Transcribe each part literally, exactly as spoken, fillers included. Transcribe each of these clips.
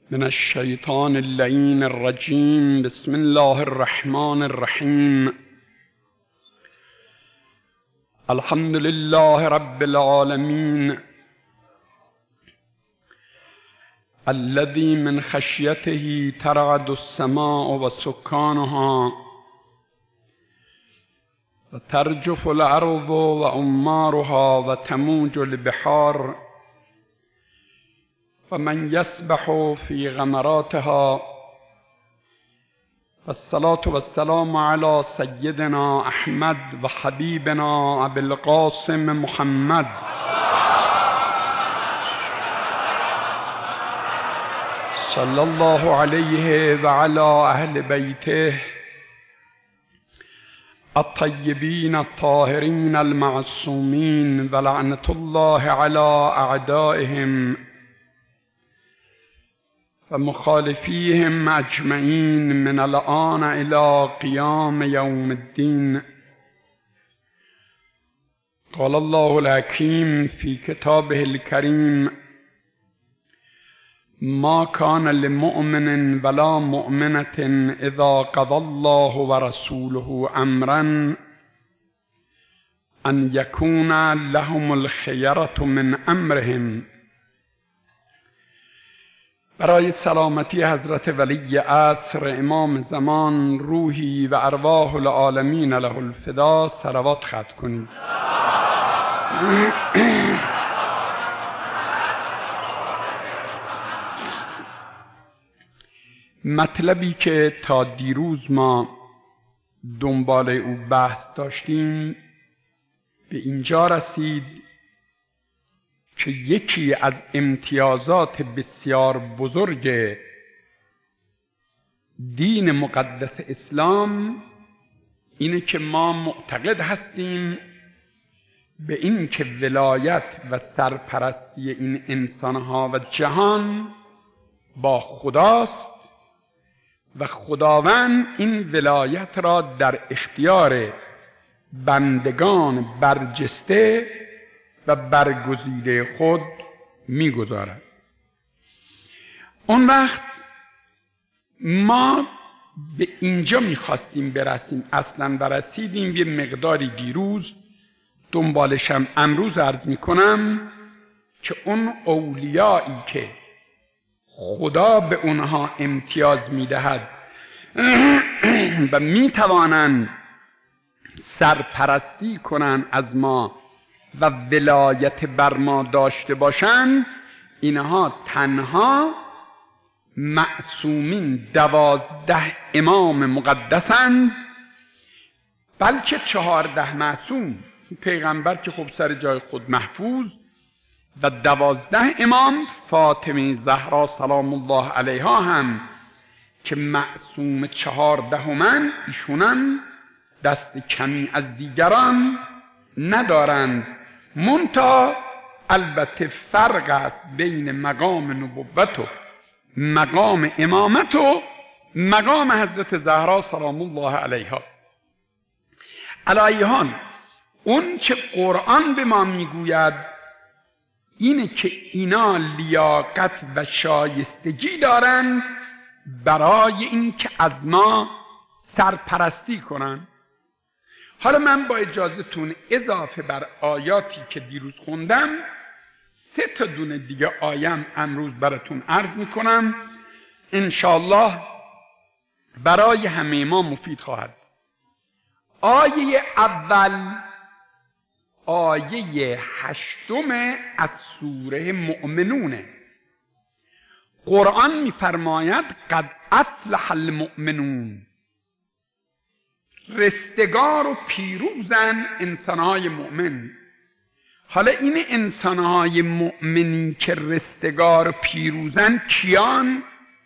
من الشیطان اللعین الرجیم. بسم الله الرحمن الرحیم. الحمد لله رب العالمین الذي من خشيته ترعد السماء وسكانها وترجف الأرض وعمارها وتموج البحار ومن يسبح في غمراتها. والصلاة والسلام على سيدنا أحمد وحبيبنا أبي القاسم محمد صلى الله عليه وعلى أهل بيته الطيبين الطاهرين المعصومين ولعنة الله على أعدائهم ومخالفيهم أجمعين من الآن إلى قيام يوم الدين. قال الله الحكيم في كتابه الكريم: ما كان لمؤمن ولا مؤمنة إذا قضى الله ورسوله أمرا أن يكون لهم الخيرة من أمرهم. برای سلامتی حضرت ولی عصر امام زمان روحی و ارواح العالمین له الفدا صلوات ختم کنید. مطلبی که تا دیروز ما دنبال او بحث داشتیم به اینجا رسید که یکی از امتیازات بسیار بزرگ دین مقدس اسلام اینه که ما معتقد هستیم به این که ولایت و سرپرستی این انسانها و جهان با خداست و خداوند این ولایت را در اختیار بندگان برجسته و برگزیده خود میگذارد. اون وقت ما به اینجا میخواستیم برسیم اصلا و رسیدیم. یه مقداری دیروز دنبالشم امروز عرض میکنم که اون اولیایی که خدا به اونها امتیاز میدهد و میتوانند سرپرستی کنند از ما و ولایت بر ما داشته باشند، اینها تنها معصومین دوازده امام مقدسند، بلکه چهارده معصوم پیغمبر که خب سر جای خود محفوظ و دوازده امام فاطمه زهرا سلام الله علیها هم که معصوم چهاردهمن، ایشونم دست کمی از دیگران ندارند. منتها البته فرق است بین مقام نبوت و مقام امامت و مقام حضرت زهرا سلام الله علیها. علی حال اون که قرآن به ما میگوید اینه که اینا لیاقت و شایستگی دارند برای این که از ما سرپرستی کنند. حالا من با اجازهتون اضافه بر آیاتی که دیروز خوندم سه تا دونه دیگه آیم امروز براتون عرض میکنم، انشاءالله برای همه ما مفید خواهد. آیه اول آیه هشتم از سوره مؤمنونه. قرآن میفرماید قد افلح المؤمنون، رستگار و پیروزن انسانهای مؤمن. حالا این انسانهای مؤمنی که رستگار و پیروزن کیان؟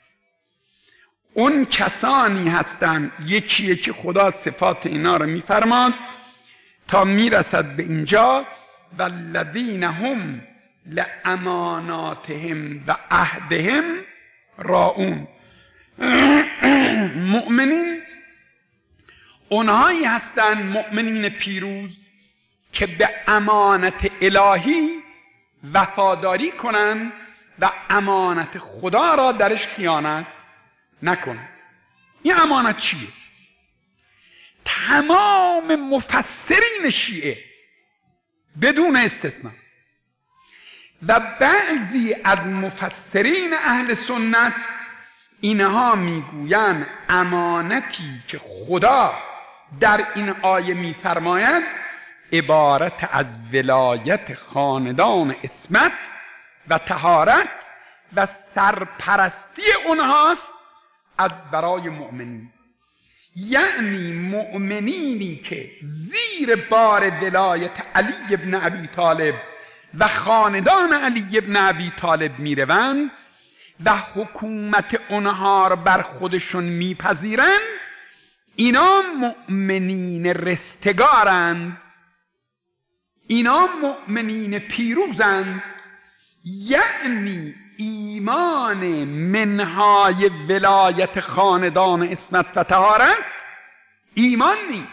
اون کسانی هستند، یکیه که خدا صفات اینا رو میفرماد تا میرسد به اینجا والذین هم لاماناتهم و عهدهم راعون. مؤمنین اونهایی هستند، مؤمنین پیروز، که به امانت الهی وفاداری کنند و امانت خدا را درش خیانت نکنه. این امانت چیه؟ تمام مفسرین شیعه بدون استثناء و بعضی از مفسرین اهل سنت اینها میگویند امانتی که خدا در این آیه میفرماید عبارت از ولایت خاندان عصمت و طهارت و سرپرستی اونهاست از برای مؤمنین، یعنی مؤمنینی که زیر بار ولایت علی ابن ابی طالب و خاندان علی ابن ابی طالب میروند و حکومت اونها را بر خودشون میپذیرند، اینا مؤمنین رستگارند، اینا مؤمنین پیروزند. یعنی ایمان منهای ولایت خاندان عصمت و طهارت ایمان نیست.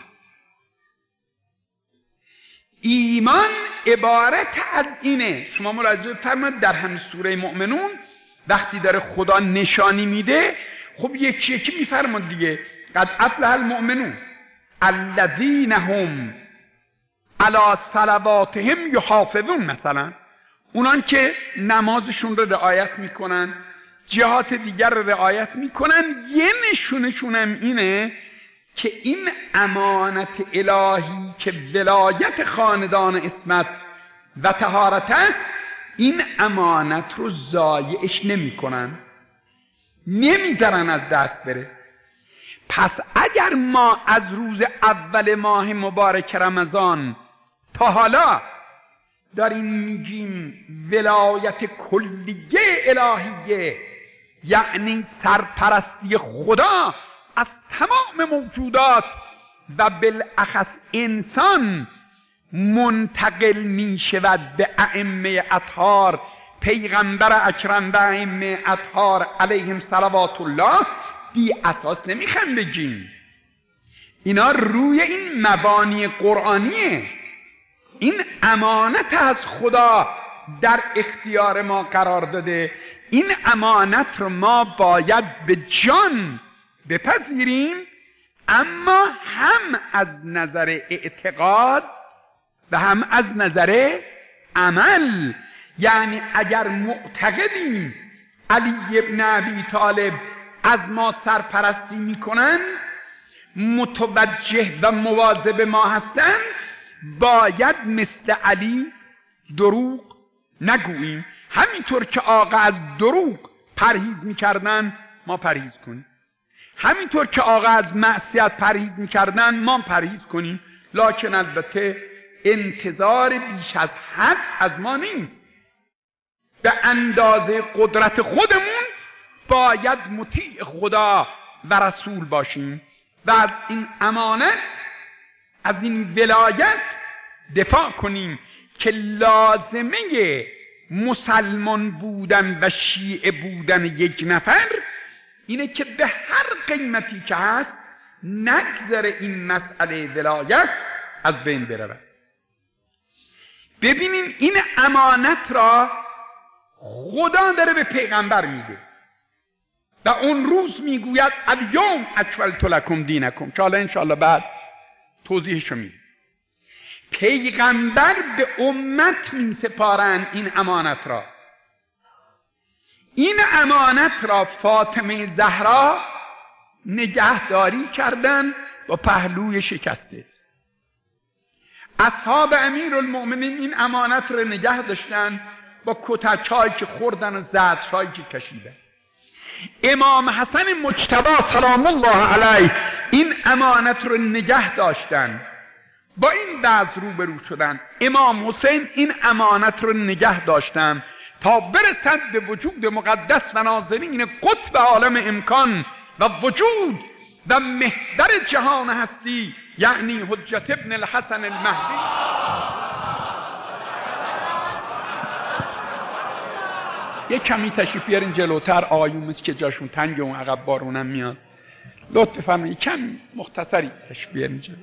ایمان عبارت از اینه. شما ملاحظه فرمایید در همین سوره مؤمنون وقتی داره خدا نشانی میده، خب یکی یکی میفرماد دیگه، قد افلح المؤمنون الذین هم علی صلواتهم یحافظون، مثلا اونان که نمازشون رو رعایت میکنن، جهات دیگر رو رعایت میکنن. یه نشونشون هم اینه که این امانت الهی که ولایت خاندان عصمت و طهارت است، این امانت رو ضایعش نمیکنن، نمیذارن از دست بره. پس اگر ما از روز اول ماه مبارک رمضان تا حالا داریم میگیم ولایت کلیه الهیه، یعنی سرپرستی خدا از تمام موجودات و بالاخص انسان منتقل می شود به ائمه اطهار، پیغمبر اکرم و ائمه اطهار علیهم صلوات الله، بی اساس نمیخوام بگیم. اینا روی این مبانی قرآنیه. این امانت از خدا در اختیار ما قرار داده، این امانت رو ما باید به جان بپذیریم، اما هم از نظر اعتقاد و هم از نظر عمل. یعنی اگر معتقدیم علی ابن ابی طالب از ما سرپرستی میکنن، متوجه و مواظب ما هستن، باید مثل علی دروغ نگوییم. همینطور که آقا از دروغ پرهیز میکردن ما پرهیز کنیم، همینطور که آقا از معصیت پرهیز میکردن ما پرهیز کنیم. لکن البته انتظار بیش از حد از ما نیست. به اندازه قدرت خودمون باید مطیع خدا و رسول باشیم و از این امانت، از این ولایت دفاع کنیم که لازمه مسلمان بودن و شیعه بودن یک نفر اینه که به هر قیمتی که هست نگذره این مسئله ولایت از بین برود. ببینیم این امانت را خدا داره به پیغمبر میده و اون روز میگوید الیوم اکملت لکم دینکم، که حالا انشاءالله بعد توضیحشو میده. پیغمبر به امت میسپارن این امانت را. این امانت را فاطمه زهرا نگهداری کردن با پهلوی شکسته. اصحاب امیرالمؤمنین این امانت را نگه داشتن با کتک‌هایی که خوردن و زجرهایی که کشیدن. امام حسن مجتبی سلام الله علیه این امانت رو نگه داشتن، با این وضع روبرو شدن. امام حسین این امانت رو نگه داشتن تا برسد به وجود مقدس و نازنین قطب عالم امکان و وجود و محور جهان هستی، یعنی حجت ابن الحسن المهدی. یک کمی تشریف بیارین جلوتر، آقایون که جاشون تنگه اون عقب بارونم میاد، لطف فرمایید کمی مختصری تشریف بیارین جلو.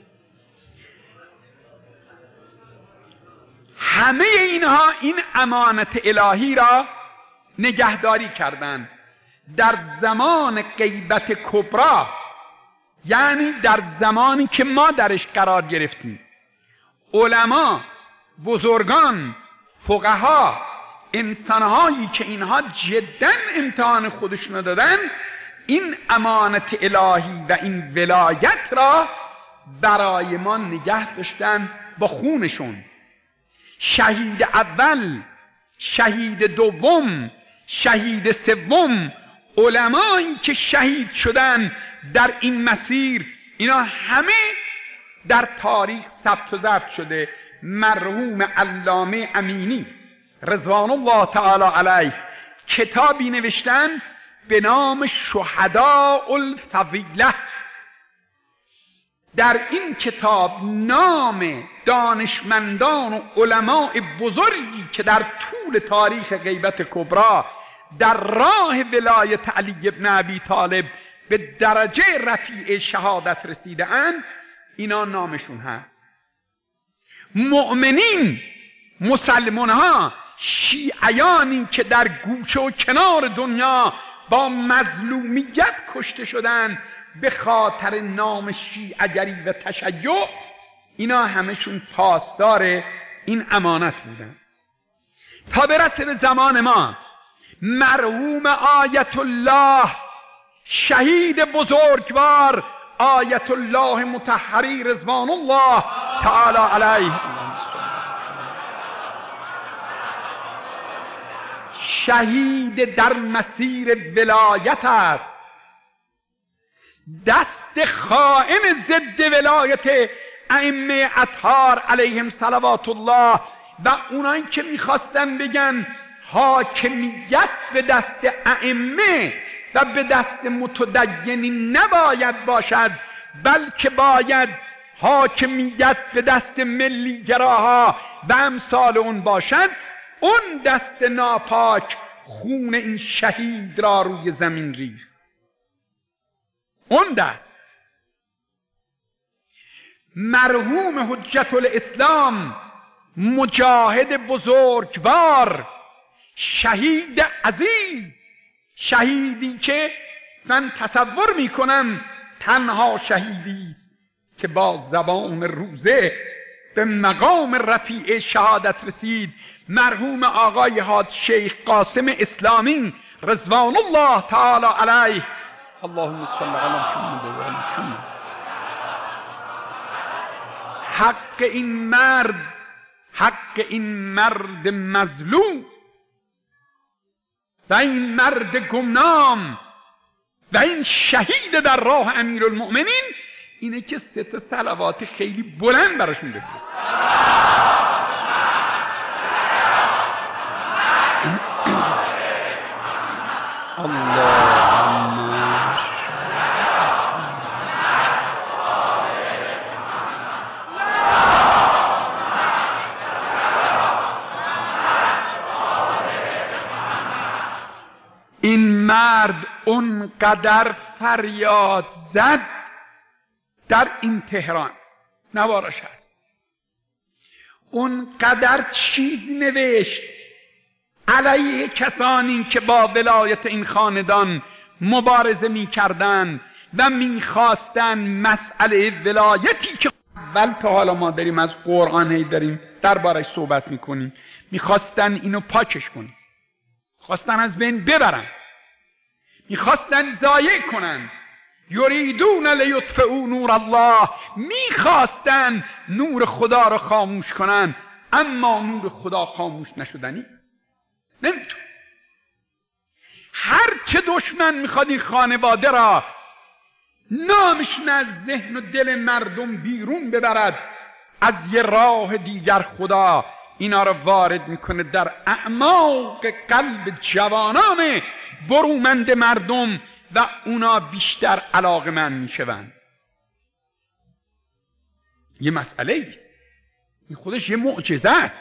همه اینها این امانت الهی را نگهداری کردند. در زمان غیبت کبرا، یعنی در زمانی که ما درش قرار گرفتیم، علما، بزرگان، فقها، انسانهایی که اینها جدا امتحان خودشونو دادن، این امانت الهی و این ولایت را برای ما نگه داشتن با خونشون. شهید اول، شهید دوم، شهید سوم، علمایی که شهید شدن در این مسیر، اینا همه در تاریخ ثبت و ضبط شده. مرحوم علامه امینی رضوان الله تعالی علیه کتابی نوشتن به نام شهداء الفضیله. در این کتاب نام دانشمندان و علماء بزرگی که در طول تاریخ غیبت کبرا در راه ولایت علی ابن ابی طالب به درجه رفیع شهادت رسیده اند، اینا نامشون هست. مؤمنین، مسلمان ها، شیعیانی که در گوشه و کنار دنیا با مظلومیت کشته شدن به خاطر نام شیعگری و تشیع، اینا همشون پاسدار این امانت بودن. تا برسه به زمان ما، مرحوم آیت الله شهید بزرگوار آیت الله مطهری رضوان الله تعالی علیه شهید در مسیر ولایت است. دست خائن ضد ولایت ائمه اطهار علیهم صلوات الله و اونایی که میخواستن بگن حاکمیت به دست ائمه و به دست متدینین نباید باشد، بلکه باید حاکمیت به دست ملی گراها و امثال اون باشد، اون دست ناپاک خون این شهید را روی زمین ریخت. اون دست مرحوم حجت الاسلام، مجاهد بزرگوار، شهید عزیز، شهیدی که من تصور میکنم تنها شهیدی که با زبان روزه به مقام رفیع شهادت رسید، مرحوم آقای حاج شیخ قاسم اسلامی رضوان الله تعالی علیه. اللهم صل علی محمد و آل محمد. حق این مرد، حق این مرد مظلوم و این مرد گمنام و این شهید در راه امیرالمؤمنین اینه که سه تا صلوات خیلی بلند براشون بگید. اللهم این مرد اونقدر فریاد زد در این تهران نوارش هست، اونقدر چیز نوشت علیه کسانی که با ولایت این خاندان مبارزه می کردن و می خواستن مسئله ولایتی که اول تا حالا ما داریم از قرآن هی داریم دربارش صحبت می کنیم، می خواستن اینو پاکش کنن، خواستن از بین ببرن، می خواستن ضایع کنن. یریدون لیطفئوا نور الله، می خواستن نور خدا رو خاموش کنن، اما نور خدا خاموش نشدنی نمیتون. هر چه دشمن میخواد این خانواده را نامشون از ذهن و دل مردم بیرون ببرد، از یه راه دیگر خدا اینا را وارد میکنه در اعماق قلب جوانان برومند مردم و اونا بیشتر علاقمند میشوند. یه مسئله ایست، این خودش یه معجزه است.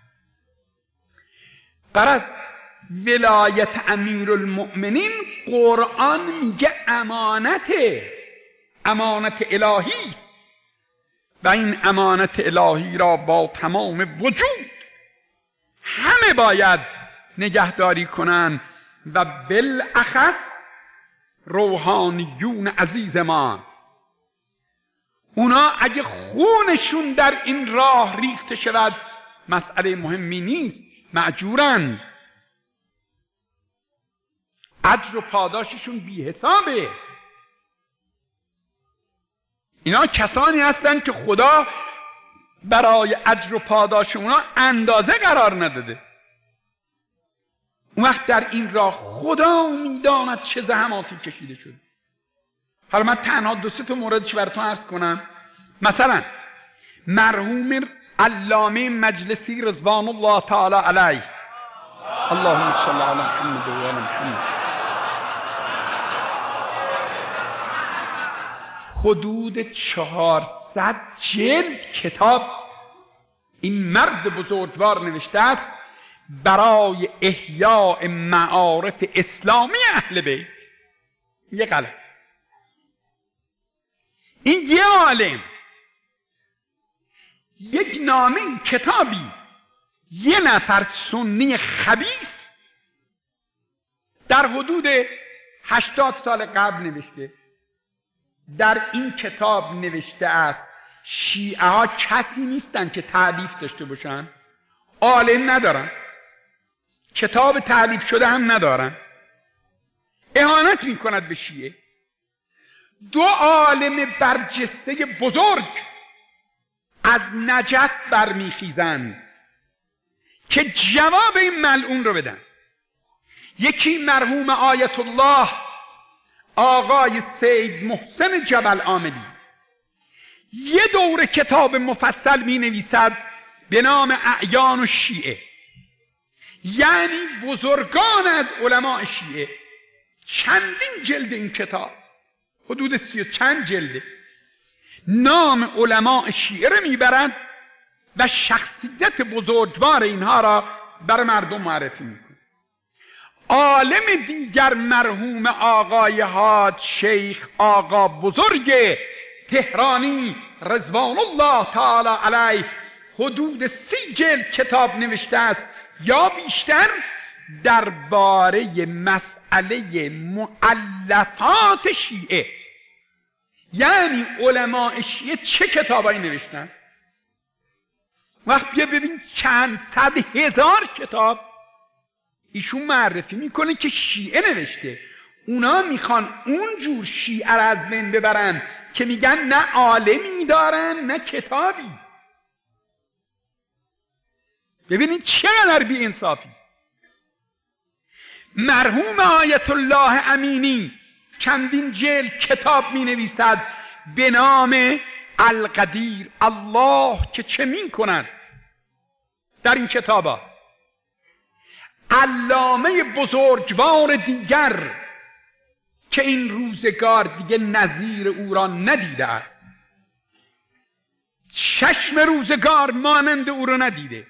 قرار ولایت امیرالمؤمنین قرآن میگه امانته، امانت الهی، و این امانت الهی را با تمام وجود همه باید نگهداری کنن و بالاخص روحانیون عزیز ما، اونا اگه خونشون در این راه ریخته شود مسئله مهمی نیست، معجورن، اجر و پاداششون بی حسابه. اینا کسانی هستن که خدا برای اجر و پاداش اونا اندازه قرار نداده. اون وقت در این راه خدا میداند چه زحماتی کشیده شده. حالا من تنها دو سه تا موردش براتون عرض کنم. مثلا مرحوم علامه مجلسی رضوان الله تعالی علیه، اللهم صل علی محمد و آل محمد، حدود چهارصد جلد کتاب این مرد بزرگوار نوشته است برای احیاء معارف اسلامی اهل بیت. یه قلم. این یه عالم یک نامه کتابی یه نفر سنی خبیث در حدود هشتاد سال قبل نوشته. در این کتاب نوشته است شیعه ها کسی نیستن که تألیف داشته باشن، عالم ندارن، کتاب تألیف شده هم ندارن، اهانت میکند به شیعه. دو عالم برجسته بزرگ از نجف برمیخیزند که جواب این ملعون رو بدن. یکی مرحوم آیت الله آقای سید محسن جبل عاملی، یه دوره کتاب مفصل می نویسد به نام اعیان و شیعه، یعنی بزرگان از علماء شیعه. چندین جلد این کتاب، حدود سی و چند جلده، نام علماء شیعه رو میبرند و شخصیت بزرگوار اینها را بر مردم معرفی میکنند. عالم دیگر مرحوم آقای حاج شیخ آقا بزرگ تهرانی رضوان الله تعالی علیه حدود سی جلد کتاب نوشته است یا بیشتر درباره مسئله مؤلفات شیعه، یعنی علماء شیعه چه کتابایی نوشتن. وقت بیا ببین چند صد هزار کتاب ایشون معرفی میکنه که شیعه نوشته. اونا میخوان اونجور شیعه را از بین ببرن که میگن نه عالمی دارن نه کتابی. ببینید چقدر بی انصافی. مرحوم آیت الله امینی چندین جلد کتاب می نویسد به نام القدیر، الله که چه می کند. در این کتابا علامه بزرگوار دیگر که این روزگار دیگه نظیر او را ندیده است، چشم روزگار مانند او را ندیده،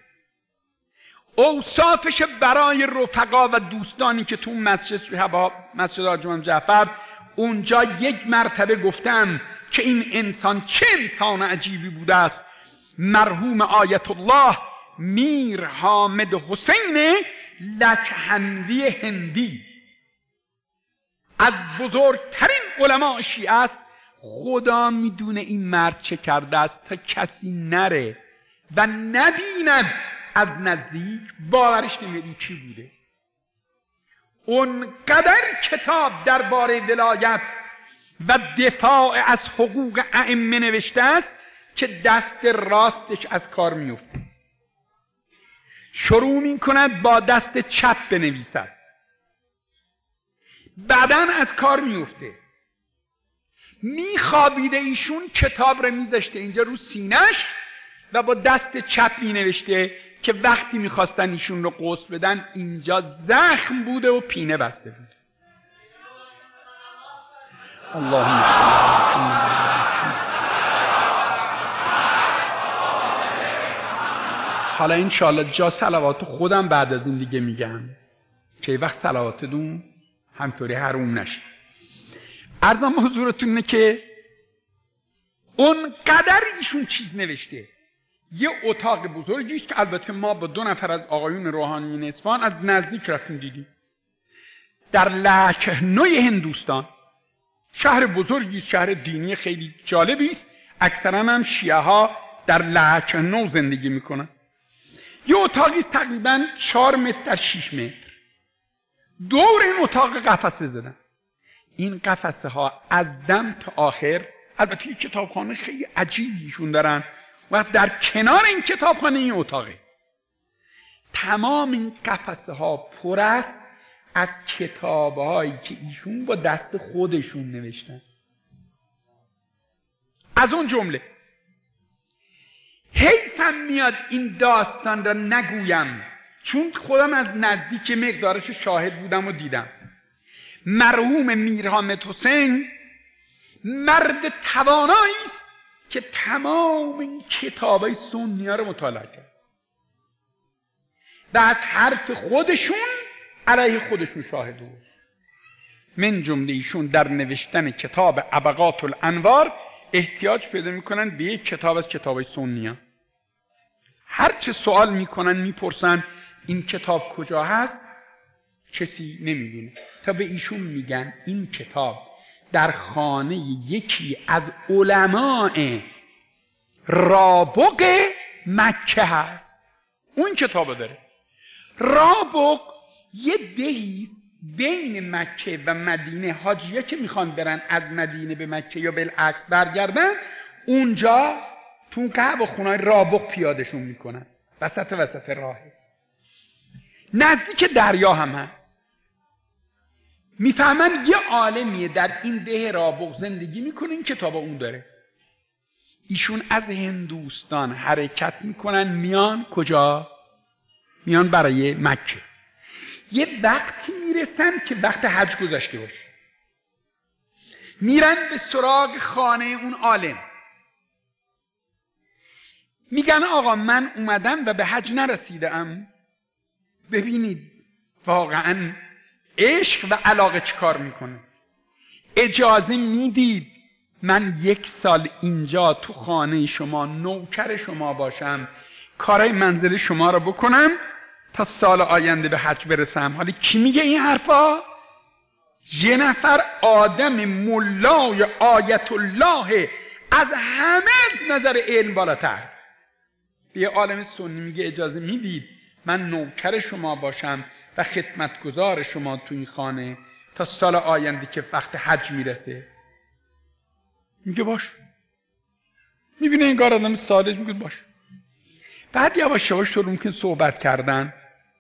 اوصافش برای رفقا و دوستانی که تو مسجد حباب مسجد آجام جعفر اونجا یک مرتبه گفتم که این انسان چه انسان عجیبی بوده است. مرحوم آیت الله میر حامد حسین لکهندی هندی از بزرگترین علماء شیعه است. خدا میدونه این مرد چه کرده است تا کسی نره و نبیند از نزدیک باورش نمیدی چی بوده. اونقدر کتاب درباره ولایت و دفاع از حقوق ائمه نوشته است که دست راستش از کار میفته، شروع میکند با دست چپ بنویسد، بعداً از کار میفته. میخوابیده ایشون کتاب رو میذاشته اینجا رو سینه‌اش و با دست چپ مینوشته که وقتی میخواستن ایشون رو غسل بدن اینجا زخم بوده و پینه بسته بوده. اللهم حالا انشاءالله جا صلوات خودم بعد از این دیگه میگم که وقت صلواتتون همطوری حروم نشه. عرضم حضورتون اینه که اون قدر ایشون چیز نوشته، یه اتاق بزرگی است که البته ما با دو نفر از آقایون روحانیون اصفهان از نزدیک رفتیم دیدیم. در لکهنوی هندوستان، شهر بزرگی، شهر دینی خیلی جالبی است. اکثرا هم شیعه ها در لکهنو زندگی میکنن. یه اتاقی تقریبا چهار متر در شیش متر. دور این اتاق قفسه زدن. این قفسه ها از دم تا آخر، البته این کتابخانه خیلی عجیبیشون دارن و در کنار این کتابخانه این اتاقه. تمام این قفسه ها پر است از کتابهایی که ایشون با دست خودشون نوشتن. از اون جمله حیفم میاد این داستان را نگویم، چون خودم از نزدیک مقدارش شاهد بودم و دیدم. مرحوم میرحامد حسین مرد توانایی است که تمام این کتابای سنی ها رو مطالعه کرد و از حرف خودشون علیه خودشون شاهد بود. من جمله ایشون در نوشتن کتاب ابقات الانوار احتیاج پیدا میکنن به یک کتاب از کتابای سنی ها. هر چه سوال میکنن میپرسن این کتاب کجا هست، کسی نمیدونه تا به ایشون میگن این کتاب در خانه یکی از علماء رابق مکه هست. اون کتاب داره. رابق یه دهی بین مکه و مدینه، حاجیه که میخوان برن از مدینه به مکه یا بالعکس برگردن، اونجا تو قهوه خونه‌های رابق پیادشون میکنن وسط وسط راهه. نزدیک دریا هم هست. میفهمن یه عالمیه در این ده رابق زندگی میکنه، این کتاب اون داره. ایشون از هندوستان حرکت میکنن میان کجا؟ میان برای مکه. یه وقتی میرسن که وقت حج گذشته باشه. میرن به سراغ خانه اون عالم. میگن آقا من اومدم و به حج نرسیدم، ببینید واقعا عشق و علاقه چی کار میکنه. اجازه میدید من یک سال اینجا تو خانه شما نوکر شما باشم، کارای منزل شما رو بکنم تا سال آینده به حج برسم. حالا کی میگه این حرفا؟ یه نفر آدم ملای آیت الله از همه نظر علم بالاتر، یه عالم سنی میگه اجازه میدید من نوکر شما باشم و خدمتگزار شما تو این خانه تا سال آینده که وقت حج میرسه. میگه باش. میبینه این کار آدم ساده، میگه باش. بعد یواش یواش شروع میکنه صحبت کردن،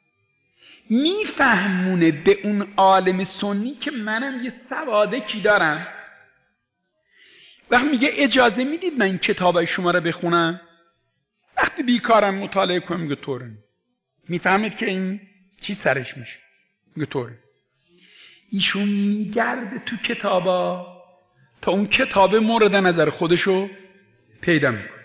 میفهمونه به اون عالم سنی که منم یه سواده کی دارم. وقت میگه اجازه میدید من این کتابای شما رو بخونم؟ وقتی بیکارم مطالعه کنم، میگه طوره. میفهمید که این چی سرش میشه؟ میگه طوره. ایشون میگرده تو کتابا تا اون کتاب مورد نظر خودشو پیدا میکنه.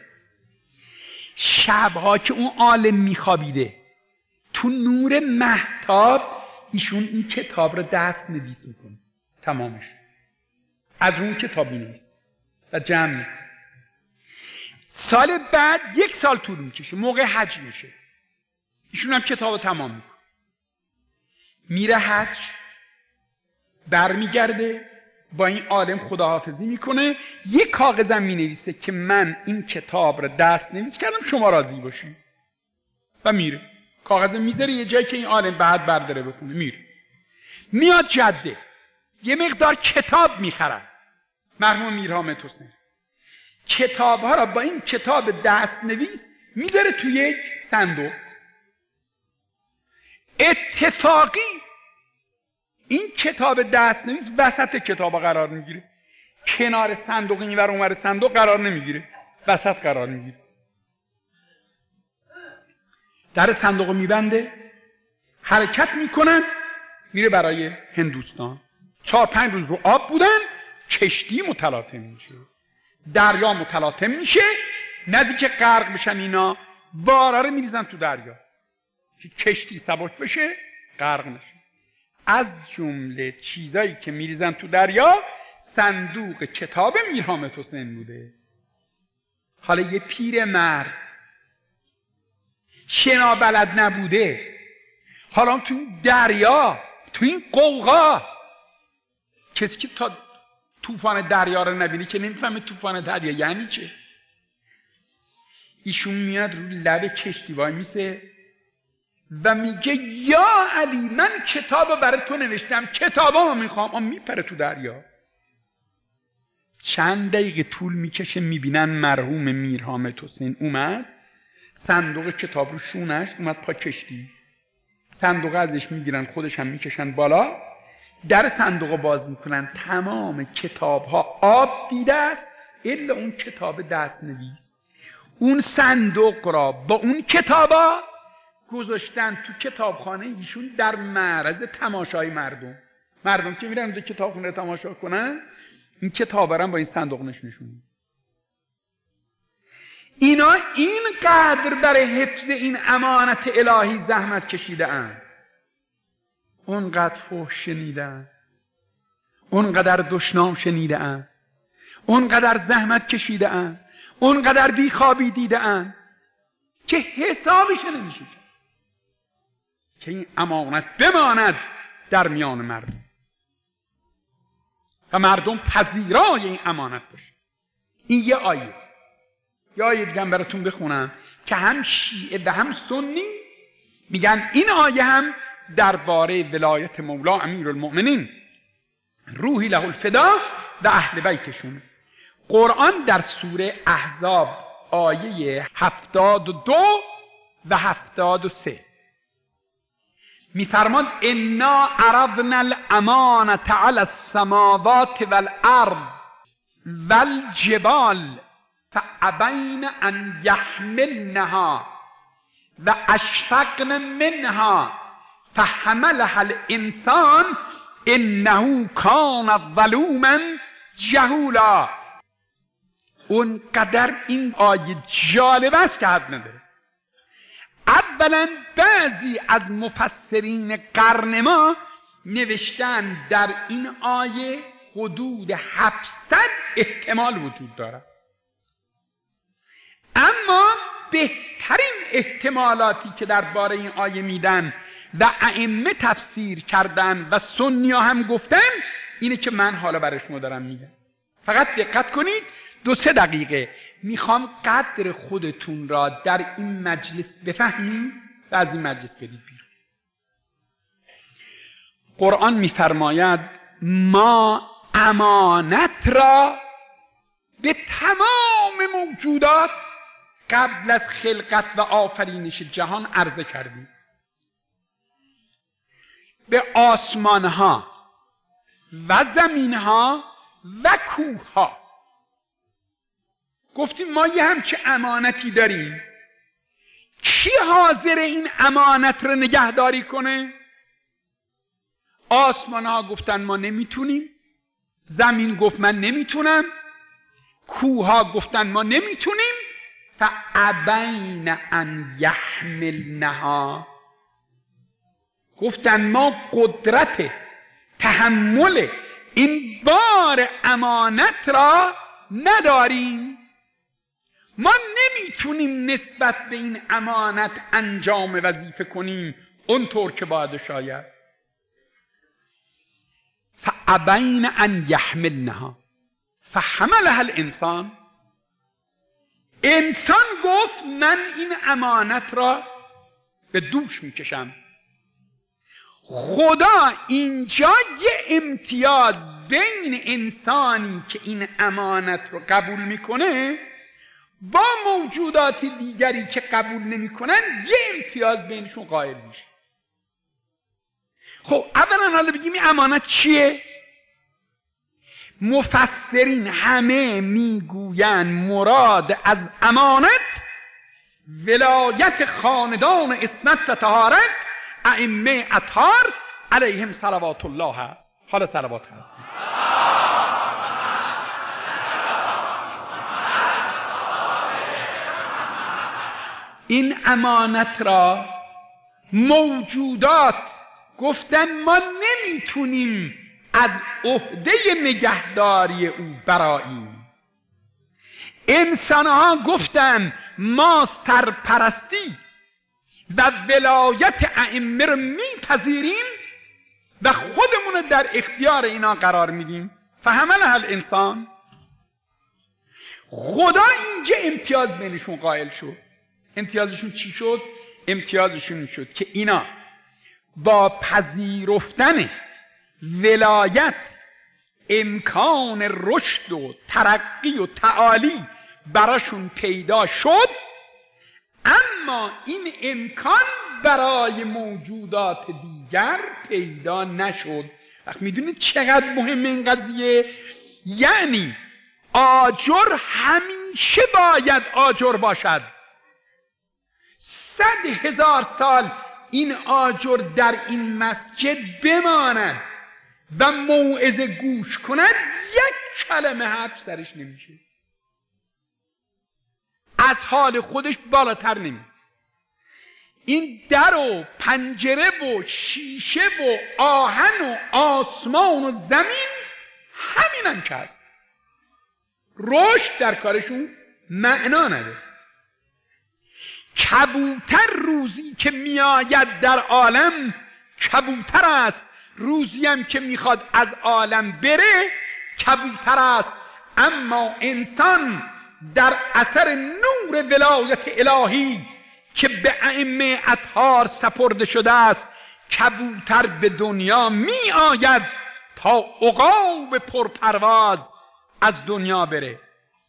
شبها که اون عالم میخوابیده تو نور مهتاب ایشون این کتاب رو دست نویس میکنه، تمامش از اون کتابی نیست و جمع میکنه. سال بعد یک سال طول میکشه، موقع حج میشه، ایشون هم کتاب رو تمام میکنه، میره حج، برمیگرده با این عالم خداحافظی میکنه، یک کاغذم مینویسه که من این کتاب رو دست نویس کردم، شما راضی باشین، و میره. کاغذ میذاره یه جایی که این عالم بعد برداره بخونه، میره. میاد جده، یه مقدار کتاب میخرن. مرحوم میرحامد حسین کتاب ها را با این کتاب دست نویس میذاره توی یک صندوق. اتفاقی این کتاب دست نویس وسط کتاب قرار میگیره، کنار صندوق این ور اون ور صندوق قرار نمیگیره، وسط قرار میگیره. در صندوق میبنده، حرکت میکنن، میره برای هندوستان. چهار پنج روز رو آب بودن، کشتی متلاطم میشه، دریا متلاطم میشه، ندی که غرق بشن اینا بارا رو میریزن تو دریا که کشتی سبک بشه، غرق نشه. از جمله چیزایی که میریزن تو دریا صندوق کتاب میرحامد حسین بوده. حالا یه پیر مرد شنا بلد نبوده، حالا تو این دریا، تو این قوقا، کسی که تا طوفان دریا رو نبینی که نمیفهمه طوفان دریا یعنی چه. ایشون میاد رو لب کشتی وای میسه و میگه یا علی من کتابو برای تو نوشتم، کتابامو میخوام. اون میپره تو دریا. چند دقیقه طول میکشه میبینن مرحوم میر حامد حسین اومد، صندوق کتاب رو شونش اومد پا کشتی، صندوق ازش میگیرن خودش هم میکشن بالا، در صندوق باز میکنن، تمام کتاب ها آب دیده است الا اون کتاب دست نویس. اون صندوق را با اون کتابا گذاشتن تو کتابخانه ایشون در معرض تماشای مردم. مردم که میرن دو کتابخونه تماشا کنن، این کتاب را با این صندوق نشونشون. اینا اینقدر برای حفظ این امانت الهی زحمت کشیده اند، اونقدر فحش شنیده اند، اونقدر دشنام شنیده اند، اونقدر زحمت کشیده اند، اونقدر بیخوابی دیده اند که حسابش نمیشه که این امانت بماند در میان مردم و مردم پذیرای این امانت باشه. این یه آیه. یه آیه دیگه هم براتون بخونم که هم شیعه و هم سنی میگن این آیه هم درباره ولایت مولا امیرالمؤمنین روحی له الفدا و اهل بیتشون. قرآن در سوره احزاب آیه هفتاد و دو و هفتاد و سه میفرماد انا عرضنا الامانة علی السماوات والارض والجبال فابین ان یحملنها و اشفقن منها فحملها الانسان انه کان ظلوما جهولا. اون قدر این آیه جالب است که حد نداره. اولا بعضی از مفسرین قرن ما نوشتن در این آیه حدود هفتصد احتمال وجود داره، اما بهترین احتمالاتی که درباره این آیه میدن و ائمه تفسیر کردن و سنی‌ها هم گفتن اینه که من حالا برای شما دارم میگم. فقط دقت کنید، دو سه دقیقه میخوام قدر خودتون را در این مجلس بفهمید و از این مجلس برید بیرون. قرآن میفرماید ما امانت را به تمام موجودات قبل از خلقت و آفرینش جهان عرضه کردیم. به آسمانها و زمینها و کوهها گفتیم ما یه همچه امانتی داریم. کی حاضر این امانت رو نگهداری کنه؟ آسمانها گفتن ما نمیتونیم، زمین گفت من نمیتونم، کوهها گفتن ما نمیتونیم، فابین ان یحملنها، گفتن ما قدرت تحمل این بار امانت را نداریم، ما نمیتونیم نسبت به این امانت انجام وظیفه کنیم اونطور که باید شاید. فابین ان یحملنها فحملها الانسان، انسان گفت من این امانت را به دوش میکشم. خدا اینجا یه امتیاز بین انسانی که این امانت رو قبول میکنه با موجودات دیگری که قبول نمیکنن یه امتیاز بینشون قائل میشه. خب اولا حالا بگیم این امانت چیه؟ مفسرین همه میگوین مراد از امانت ولایت خاندان عصمت و طهارت ائمه اطهار علیهم صلوات الله. حالا صلوات هست. این امانت را موجودات گفتن ما نمیتونیم از عهده نگهداری او براییم. انسانها گفتن ما سرپرستی و ولایت ائمه رو میپذیریم و خودمون رو در اختیار اینا قرار میدیم. فهمنها الانسان. خدا اینجا امتیاز بینشون قائل شد. امتیازشون چی شد؟ امتیازشون این شد که اینا با پذیرفتن ولایت امکان رشد و ترقی و تعالی براشون پیدا شد، اما این امکان برای موجودات دیگر پیدا نشد. وقت میدونید چقدر مهم این قضیه؟ یعنی آجر همیشه باید آجر باشد. صد هزار سال این آجر در این مسجد بماند و موعظه گوش کند، یک کلمه حرف سرش نمیشه، از حال خودش بالاتر نمی. این در و پنجره و شیشه و آهن و آسمان و زمین همینن که هست. رشد در کارشون معنا نداره. کبوتر روزی که میآید در عالم کبوتر است، روزی هم که میخواد از عالم بره کبوتر است. اما انسان در اثر نور ولایت الهی که به ائمه اطهار سپرده شده است، کبوتر به دنیا می آید تا عقاب پرپرواز از دنیا بره.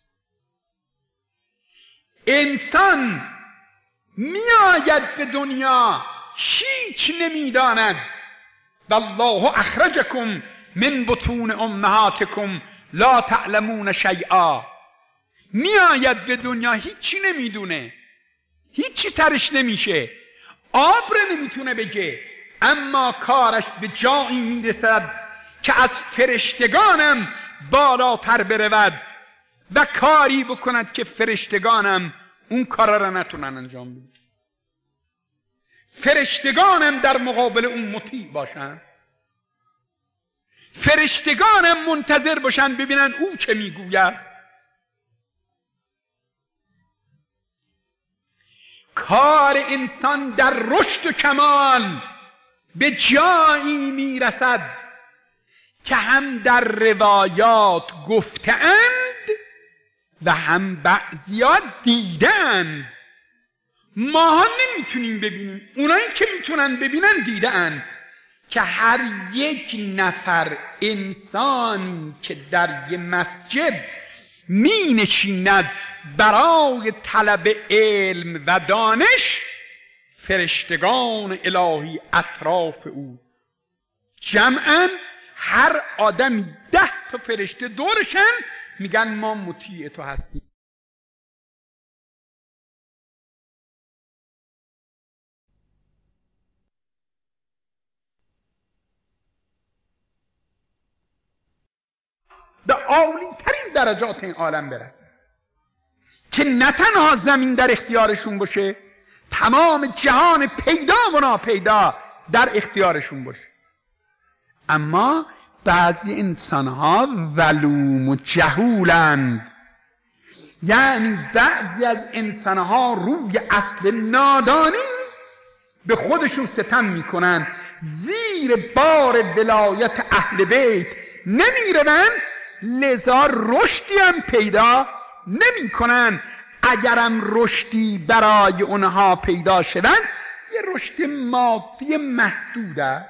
انسان می آید به دنیا هیچ نمی داند. والله اخرجکم من بطون امهاتکم لا تعلمون شیئا. می آید به دنیا هیچی نمیدونه، هیچی سرش نمیشه، آب رو نمیتونه بگه، اما کارش به جایی میرسد که از فرشتگانم بالاتر برود و کاری بکند که فرشتگانم اون کار را نتونن انجام بدن. فرشتگانم در مقابل اون مطیع باشن، فرشتگانم منتظر باشن ببینن او چه میگوید. کار انسان در رشد و کمال به جایی میرسد که هم در روایات گفتند و هم بعضیات دیدند. ما نمیتونیم ببینیم، اونایی که میتونن ببینن دیدند که هر یک نفر انسانی که در یه مسجد می نشیند برای طلب علم و دانش، فرشتگان الهی اطراف او جمعاً، هر آدمی ده تا فرشته دورشن، میگن ما مطیع تو هستیم. به عالی ترین درجات این عالم برسه که نه تنها زمین در اختیارشون باشه، تمام جهان پیدا و ناپیدا در اختیارشون باشه. اما بعضی انسانها ولوم و جهولند، یعنی بعضی از انسانها روی اصل نادانی به خودشون ستم میکنن، زیر بار ولایت اهل بیت نمیرن، لذا رشدی هم پیدا نمی کنن. اگرم رشدی برای اونها پیدا شدن، یه رشد مادی محدود است.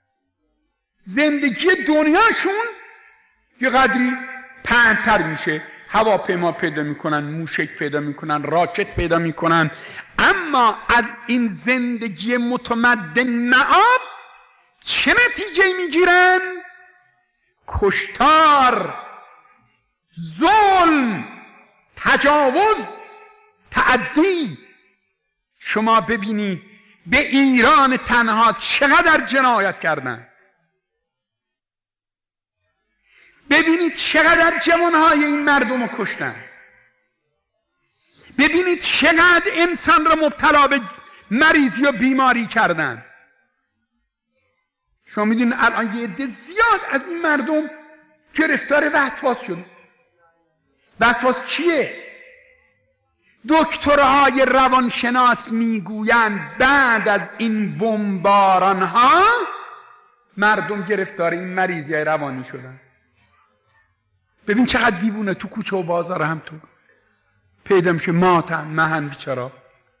زندگی دنیاشون یه قدری پهن‌تر میشه، هواپیما پیدا میکنن، موشک پیدا میکنن، راکت پیدا میکنن، اما از این زندگی متمدن معاب چه نتیجه میگیرن؟ کشتار، ظلم، تجاوز، تعدی. شما ببینید به ایران تنها چقدر جنایت کردن، ببینید چقدر جوانهای این مردم رو کشتن، ببینید چقدر انسان را مبتلا به مریضی و بیماری کردن. شما میدونید الان یه عده زیاد از این مردم گرفتار وسواس شد. وسواس چیه؟ دکترهای روانشناس میگویند بعد از این بمباران ها مردم گرفتار این مریضی روانی شدن. ببین چقدر دیوونه تو کوچه و بازار هم تو پیدا میشه، ماتن، مهن، بیچارا.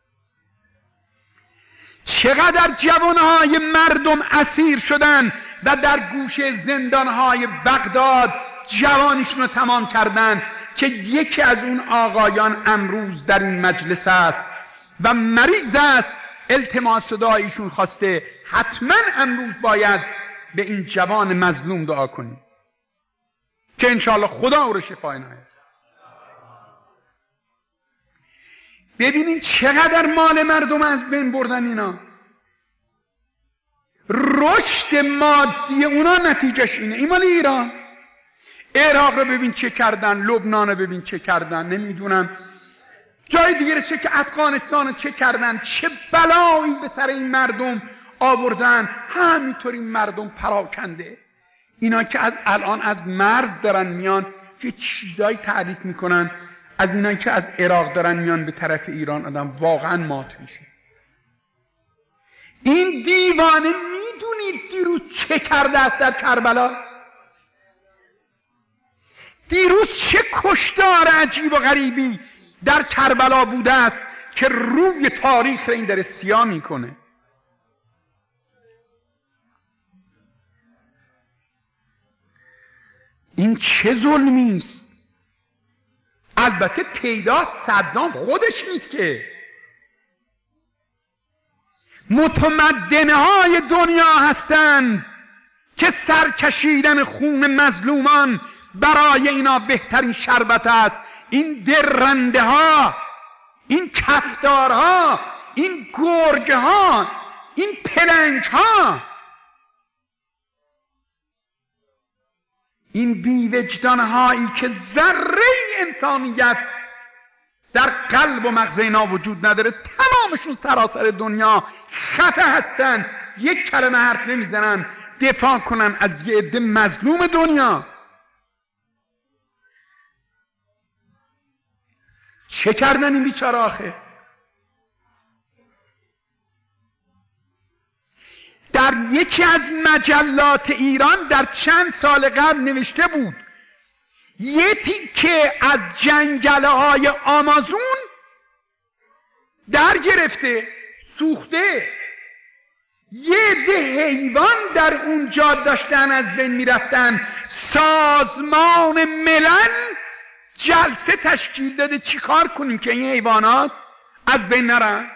چقدر جوانهای مردم اسیر شدن و در گوشه زندانهای بغداد جوانیشون رو تمام کردن که یکی از اون آقایان امروز در این مجلس است و مریض است. التماس دعایشون خواسته حتما امروز باید به این جوان مظلوم دعا کنیم که انشاءالله خدا او رو شفای نهد. ببینید چقدر مال مردم از بین بردن اینا. رشد مادی اونا نتیجهش اینه. این مال ایران. عراق رو ببین چه کردن، لبنان رو ببین چه کردن، نمیدونم جای دیگه چه که افغانستان رو چه کردن، چه بلایی به سر این مردم آوردن. همینطور این مردم پراکنده. اینا که از الان از مرز دارن میان که چیزایی تعریف میکنن، از اینا که از عراق دارن میان به طرف ایران، آدم واقعا مات میشه. این دیوانه میدونید دیروز چه کرده است در کربلا؟ دیروز چه کشتار عجیب و غریبی در کربلا بوده است که روی تاریخ را این در سیاه میکنه. این چه ظلمی است؟ البته پیدا صدام خودش نیست که متمدنه های دنیا هستند که سرکشیدن خون مظلومان برای اینا بهترین شربت است. این درنده ها، این کفتارها، این گرگه ها، این پلنگ ها، این بیوجدان هایی که ذره انسانیت در قلب و مغز اینا وجود نداره، تمامشون سراسر دنیا خفه هستن، یک کلمه حرف نمیزنن دفاع کنن از یه عده مظلوم دنیا. چه کردن این بیچاره آخه؟ در یکی از مجلات ایران در چند سال قبل نوشته بود یه تیکه از جنگله های آمازون در گرفته، سوخته، یه ده حیوان در اونجا داشتن از بین میرفتن. سازمان ملل جلسه تشکیل داده چی کار کنیم که این حیوانات از بین نرن.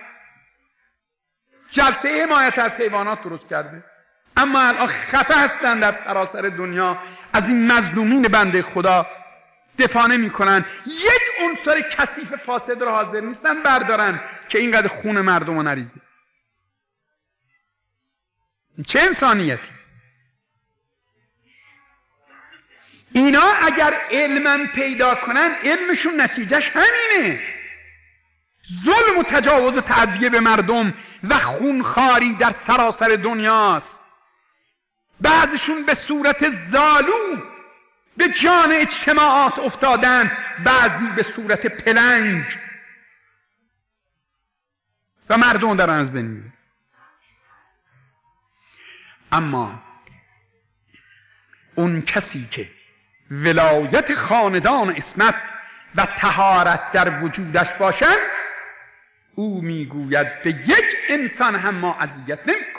جلسه حمایت از حیوانات درست کرده، اما الان خفه هستن در سراسر دنیا از این مظلومین بنده خدا دفاع نمی کنن. یک عنصر کثیف فاسد را حاضر نیستن بردارن که اینقدر خون مردم رو نریزه. چه انسانیتی؟ اینا اگر علماً پیدا کنن علمشون نتیجهش همینه، ظلم و تجاوز و تعدیه به مردم و خونخواری در سراسر دنیاست. بعضشون به صورت زالو به جان اجتماعات افتادن، بعضی به صورت پلنگ و مردم در از بین میره. اما اون کسی که ولایت خاندان اسمت و طهارت در وجودش باشد، او میگوید به یک انسان هم ما اذیت نمی‌کن.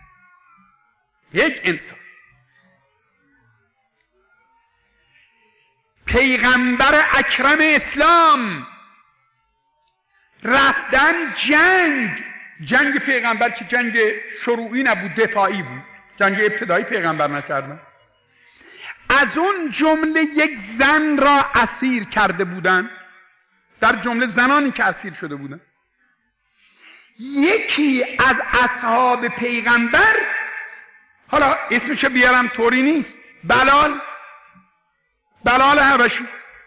یک انسان. پیغمبر اکرم اسلام رفتن جنگ جنگ پیغمبر که جنگ شروعی نبود، دفاعی بود، جنگ ابتدایی پیغمبر نکردن. از اون جمله یک زن را اسیر کرده بودن، در جمله زنانی که اسیر شده بودن. یکی از اصحاب پیغمبر، حالا اسمش بیارم طوری نیست، بلال بلال حبشی،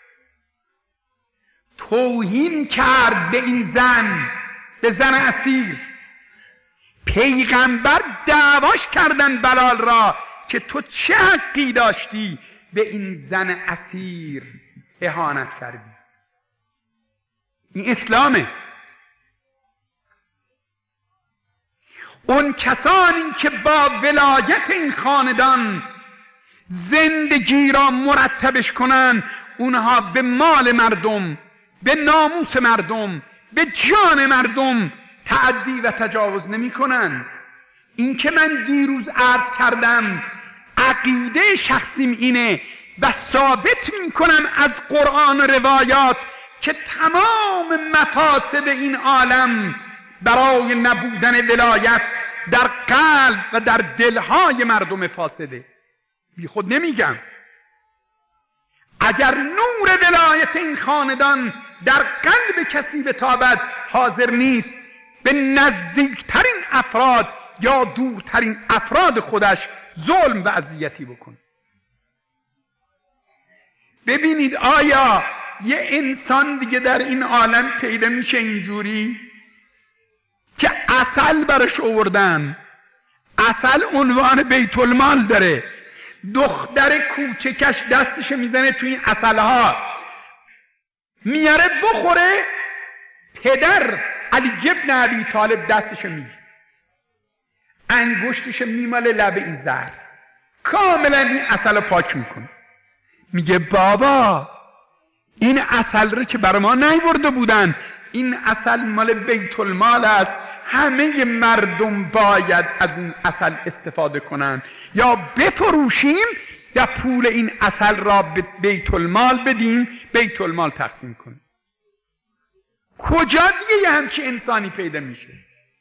توهین کرد به این زن، به زن اسیر. پیغمبر دعواش کردن بلال را که تو چه حقی داشتی به این زن اسیر اهانت کردی. این اسلامه. اون کسانی که با ولایت این خاندان زندگی را مرتبش کنن، اونها به مال مردم، به ناموس مردم، به جان مردم تعدی و تجاوز نمی کنن. این که من دیروز عرض کردم عقیده شخصیم اینه و ثابت می کنم از قرآن و روایات که تمام مفاسد این عالم برای نبودن ولایت در قلب و در دلهای مردم فاسده. بی خود نمیگم. اگر نور ولایت این خاندان در قلب کسی بتابد، حاضر نیست به نزدیکترین افراد یا دورترین افراد خودش ظلم و اذیتی بکن. ببینید آیا یه انسان دیگه در این عالم پیدا میشه اینجوری که عسل برش آوردن، عسل عنوان بیت المال داره، دختر کوچکش دستش میزنه توی این عسلها میاره بخوره، پدر علی ابن ابی طالب دستش میگیره، انگشتش میماله لب این زهر، کاملا این عسل رو پاک میکنه، میگه بابا این عسل رو که برای ما نیورده بودن، این عسل مال بیت المال است، همه مردم باید از این عسل استفاده کنن، یا بفروشیم یا پول این عسل را به بیت المال بدیم، بیت المال تقسیم کنیم. کجا دیگه یه همچین انسانی پیدا میشه؟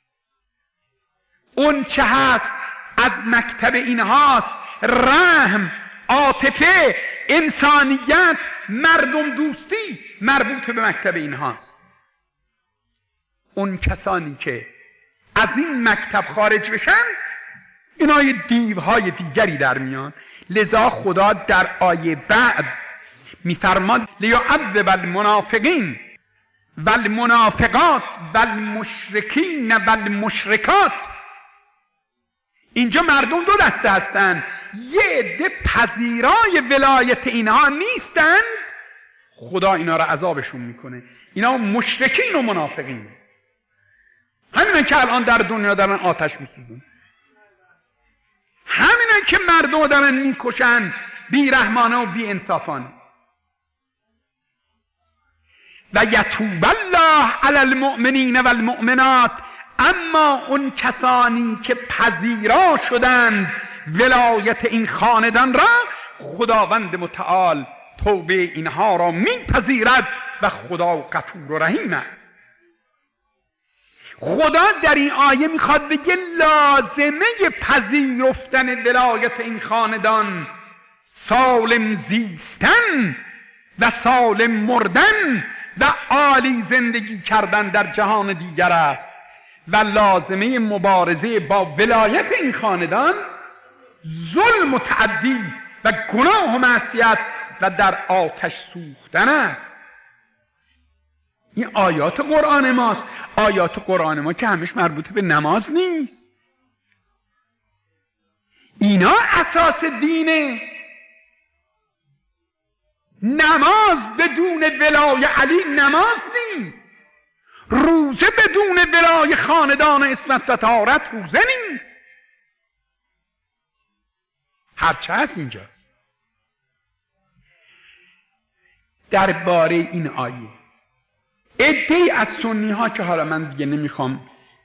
اون چه هست از مکتب این هاست، رحم، عاطفه، انسانیت، مردم دوستی مربوط به مکتب این هاست. اون کسانی که از این مکتب خارج بشن، اینا یه دیوهای دیگری در میان. لذا خدا در آیه بعد میفرماد لیعذب المنافقین والمنافقات والمشرکین والمشرکات. اینجا مردم دو دسته هستن، یه عده پذیرای ولایت اینها نیستن، خدا اینا را عذابشون میکنه. اینا مشرکین و منافقین، همینه که الان در دنیا دارن آتش میسوزن، همینه که مردم دارن میکشن بیرحمانه و بی انصافانه. و یتوب الله علی المؤمنین والمؤمنات، اما اون کسانی که پذیرا شدند ولایت این خاندان را، خداوند متعال توبه اینها را میپذیرد و خدا غفور و رحیم است. خدا در این آیه میخواد بگه لازمه پذیرفتن ولایت این خاندان سالم زیستن و سالم مردن و عالی زندگی کردن در جهان دیگر است، و لازمه مبارزه با ولایت این خاندان ظلم و تعدی و گناه و معصیت و در آتش سوختن است. این آیات قرآن ماست. آیات قرآن ما که همش مربوط به نماز نیست، اینا اساس دینه. نماز بدون ولای علی نماز نیست، روزه بدون ولای خاندان عصمت و طهارت روزه نیست. هرچه هست اینجاست. درباره این آیه عده‌ای از سنی ها که حالا من دیگه نمیخوام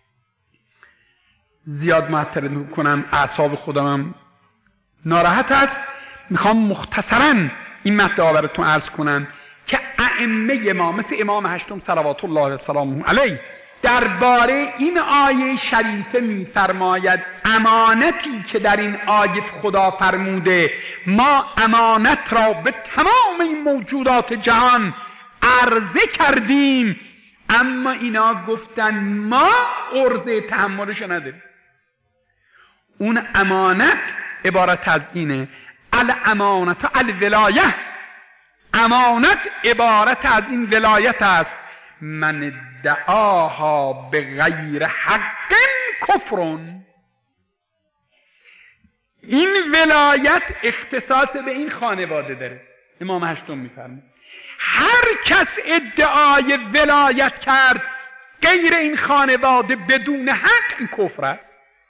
زیاد معطل کنم، اعصاب خودم ناراحت است، میخوام مختصرا این مطلب براتون عرض کنم که ائمه ما مثل امام هشتم صلوات الله و سلامه علیه درباره این آیه شریفه میفرماید امانتی که در این آیه خدا فرموده، ما امانت را به تمام این موجودات جهان عرضه کردیم، اما اینا گفتن ما عرضه تحملش نداریم. اون امانت عبارت از اینه، الامانت الولایه، امانت عبارت از این ولایت است، من ادعاها به غیر حق کفرون. این ولایت اختصاص به این خانواده داره. امام هشتم میفرمه هر کس ادعای ولایت کرد غیر این خانواده بدون حق، این کفر است.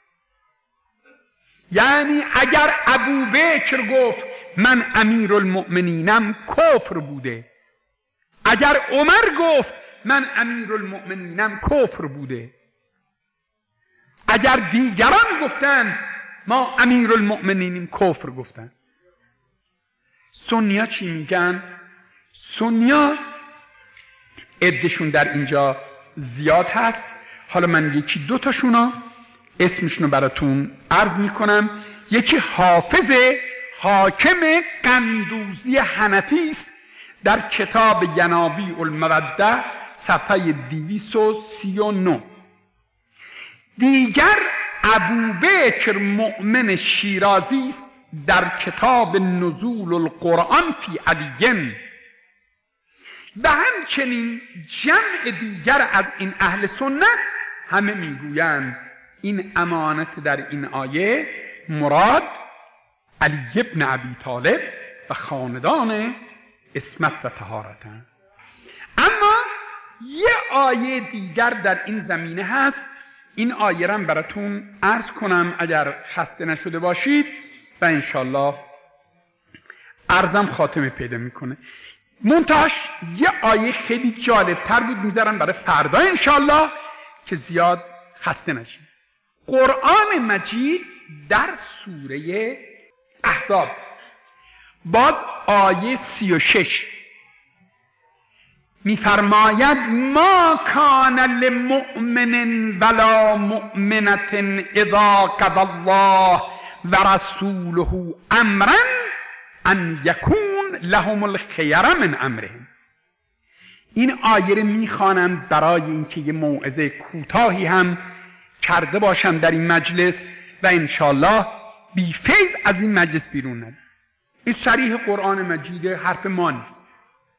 یعنی اگر ابوبکر گفت من امیرالمؤمنینم، کفر بوده. اگر عمر گفت من امیرالمؤمنینم، کفر بوده. اگر دیگران گفتن ما امیرالمؤمنینیم، کفر گفتن. سنیا چی میگن؟ سنیا عدهشون در اینجا زیاد هست. حالا من یکی دو تاشونو اسمشونو براتون عرض میکنم. یکی حافظ حاکم قندوزی حنفی است، در کتاب ینابیع الموده صفحه دویست و سی و نه. دیگر ابوبکر مؤمن شیرازی است، در کتاب نزول القرآن فی علی. و همچنین جمع دیگر از این اهل سنت همه میگویند این امانت در این آیه مراد علی ابن ابی طالب و خاندان عصمت و طهارتند. اما یه آیه دیگر در این زمینه هست. این آیه را براتون عرض کنم اگر خسته نشده باشید و انشالله عرضم خاتمه پیدا میکنه. منتهاش یه آیه خیلی جالب تر بود، میذارم برای فردا انشالله که زیاد خسته نشید. قرآن مجید در سوره احزاب باز آیه سی و شش میفرماید ما کان لمؤمن ولا مؤمنة اذا قضى الله و رسوله امرا ان یکون لهم الخیر من امرهم. این آیه رو میخوانم برای اینکه یه موعظه کوتاهی هم کرده باشم در این مجلس و انشالله بی فیض از این مجلس بیرون نریم. این صریح قرآن مجید، حرف ما نیست.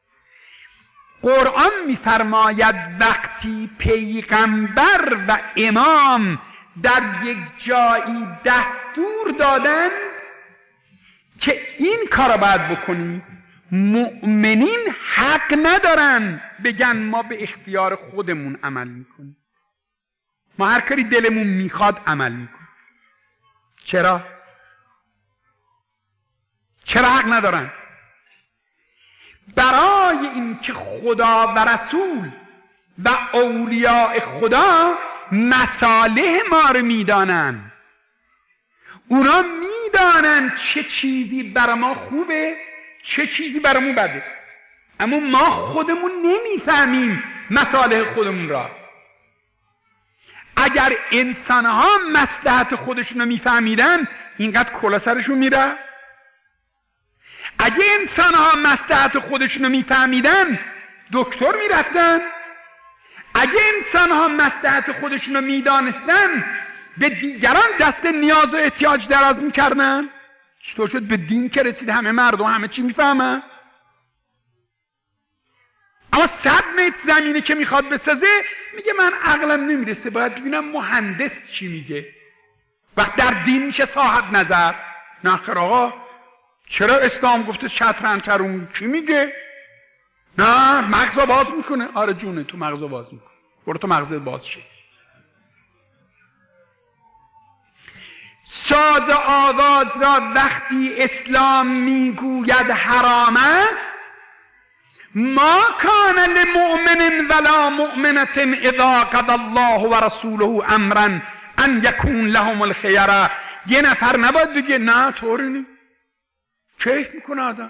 قرآن میفرماید وقتی پیغمبر و امام در یک جایی دستور دادن که این کارو باید بکنی، مؤمنین حق ندارن بگن ما به اختیار خودمون عمل میکنیم، ما هر کاری دلمون میخواد عمل میکنیم. چرا؟ چرا حق ندارن؟ برای اینکه خدا و رسول و اولیاء خدا مصالح ما رو میدانن. اونا میدانن چه چیزی برای ما خوبه، چه چیزی برای ما بده، اما ما خودمون نمیفهمیم مصالح خودمون را. اگر انسانها مصلحت خودشون رو میفهمیدن اینقدر کلا سرشون میره؟ اگه انسانها مصلحت خودشون رو میفهمیدن دکتر میرفتن؟ اگه انسانها مصلحت خودشون رو میدانستن به دیگران دست نیاز و احتیاج دراز میکردن؟ چطور شد به دین که رسید همه مردم همه چی میفهمن؟ اما صد متر زمینه که میخواد بسازه میگه من عقلم نمیرسه، باید ببینم مهندس چی میگه. وقت در دین میشه صاحب نظر. نخیر آقا، چرا اسلام گفته شطرنج اون کی میگه؟ نه مغزو باز میکنه. آره جونه، تو مغزو باز میکنه، برو تو مغزت باز شه. ساز آواز را وقتی اسلام میگوید حرام است، ما کان لمؤمن ولا مؤمنة اذا قضى الله و رسوله امرا ان یکون لهم الخیره. یه نفر نباید بگه نه طوری نی، کیف میکنه آدم،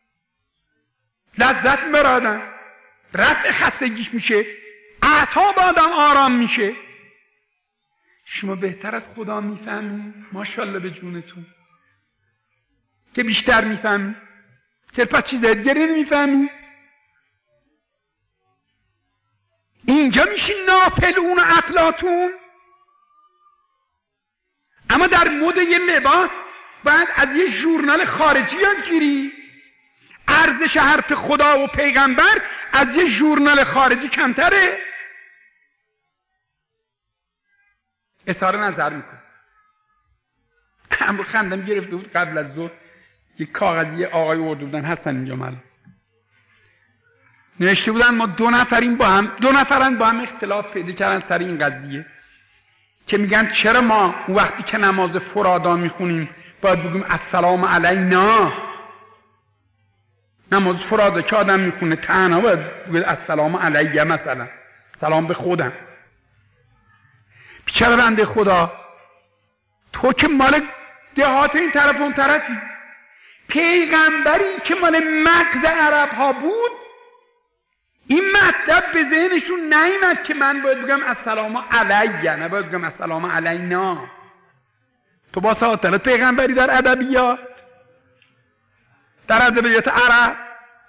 لذت میبره آدم، رفع خستگیش میشه، اعصاب آدم آرام میشه. شما بهتر از خدا میفهمی، ماشاءالله به جونتون که بیشتر میفهمی. چرا پس چیز دیگری نمیفهمی؟ اینجا میشی ناپلئون و افلاطون. اما در مد یه لباس باید از یه ژورنال خارجی یاد گیری. ارزش حرف خدا و پیغمبر از یه ژورنال خارجی کمتره. اظهار نظر میکن. امروز خندم گرفته بود قبل از ظهر، یه کاغذی آقای ارده بودن، هستن اینجا مال نوشته بودن ما دو نفریم با هم دو نفرن با هم اختلاف پیدا کردن سر این قضیه که میگن چرا ما وقتی که نماز فرادا میخونیم باید بگیم السلام علینا. نماز فرادا که آدم میخونه تنها باید بگید السلام علیه، مثلا سلام به خودم. بیچاره بنده خدا، تو که مال دهات این طرف اون طرفی، پیغمبری که مال مغز عرب ها بود این مطلب به ذهنشون نیامد که من باید بگم السلام علیه، نه باید بگم السلام علینا. تو با ساعتنت پیغمبری در ادبیات، در ادبیات عرب.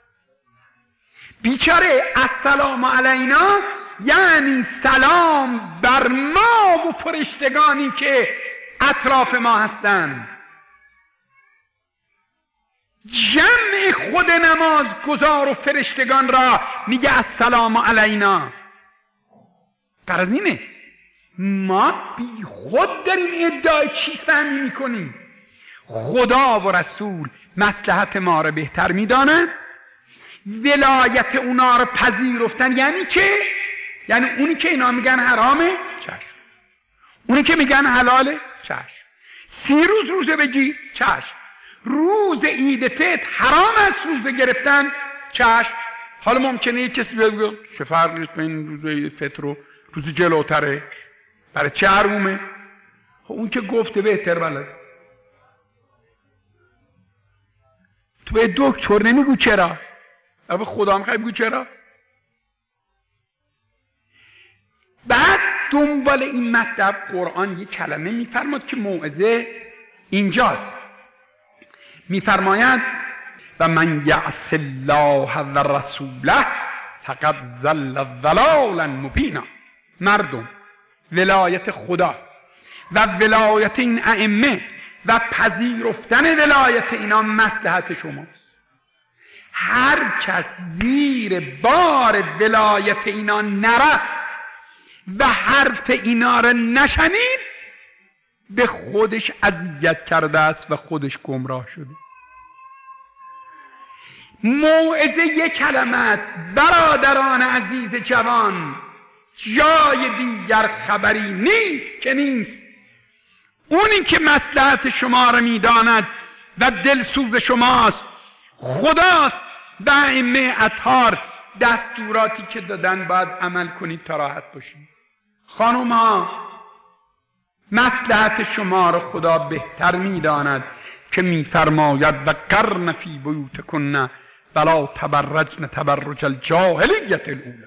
بیچاره السلام علینا یعنی سلام بر ما و فرشتگانی که اطراف ما هستند. جمع خود نماز گزار و فرشتگان را میگه السلام علینا. غرض اینه ما بی خود داریم ادعای چیز فهمی میکنیم. خدا و رسول مصلحت ما را بهتر میدانند، ولایت اونا را پذیرفتن. یعنی چه؟ یعنی اونی که اینا میگن حرامه، چشم. اونی که میگن حلاله، چشم. سی روز روزه بگی، چشم. روز عید فطر حرام است روزه گرفتن، چشم. حالا ممکنه یه کسی بگه چه فرقی است بین روز عید فطر و روز جلوتره؟ برای چه حرومه؟ اون که گفته بهتر بلد. تو به دکتر نمیگو چرا؟ اما خدا میخوای بگو چرا؟ بعد دنبال این مطلب قرآن یک کلمه میفرماد که موعظه اینجاست. میفرماید و من یعص الله و رسوله فقد ضل ضلالا مبینا. مردم ولایت خدا و ولایت این ائمه و پذیرفتن ولایت اینا مصلحت شماست. هر کس زیر بار ولایت اینا نرفت و حرف اینا را نشنید به خودش اذیت کرده است و خودش گمراه شده. موعظه یک کلمه است برادران عزیز جوان، جای دیگر خبری نیست که نیست. اونی که مصلحت شما را میداند و دلسوز شماست خداست. و ائمه اطهار دستوراتی که دادن باید عمل کنید تا راحت باشید. خانم ها، مصلحت شما را خدا بهتر میداند که میفرماید و قرن فی بیوتکن ولا تبرجن تبرج الجاهلیت الاولی.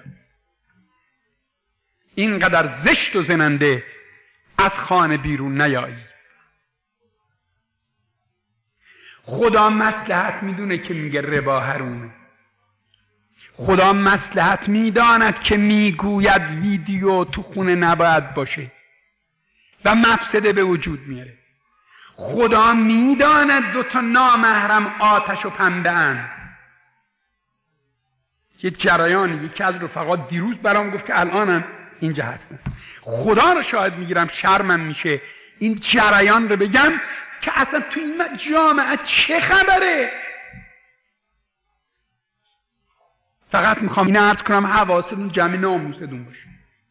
اینقدر زشت و زننده از خانه بیرون نیایید. خدا مصلحت میدونه که میگه ربا حرومه. خدا مصلحت میداند که میگوید ویدیو تو خونه نباید باشه و مفسده به وجود میاره. خدا میداند دو تا نامحرم آتش و پنبه ان. یه جریانی یکی از رفقا دیروز برام گفت که الانم اینجا هستن. خدا رو شاهد میگیرم شرمم میشه این جریان رو بگم که اصلا تو این جامعه چه خبره. فقط میخوام این عرض کنم حواستون جمع ناموستون باشه.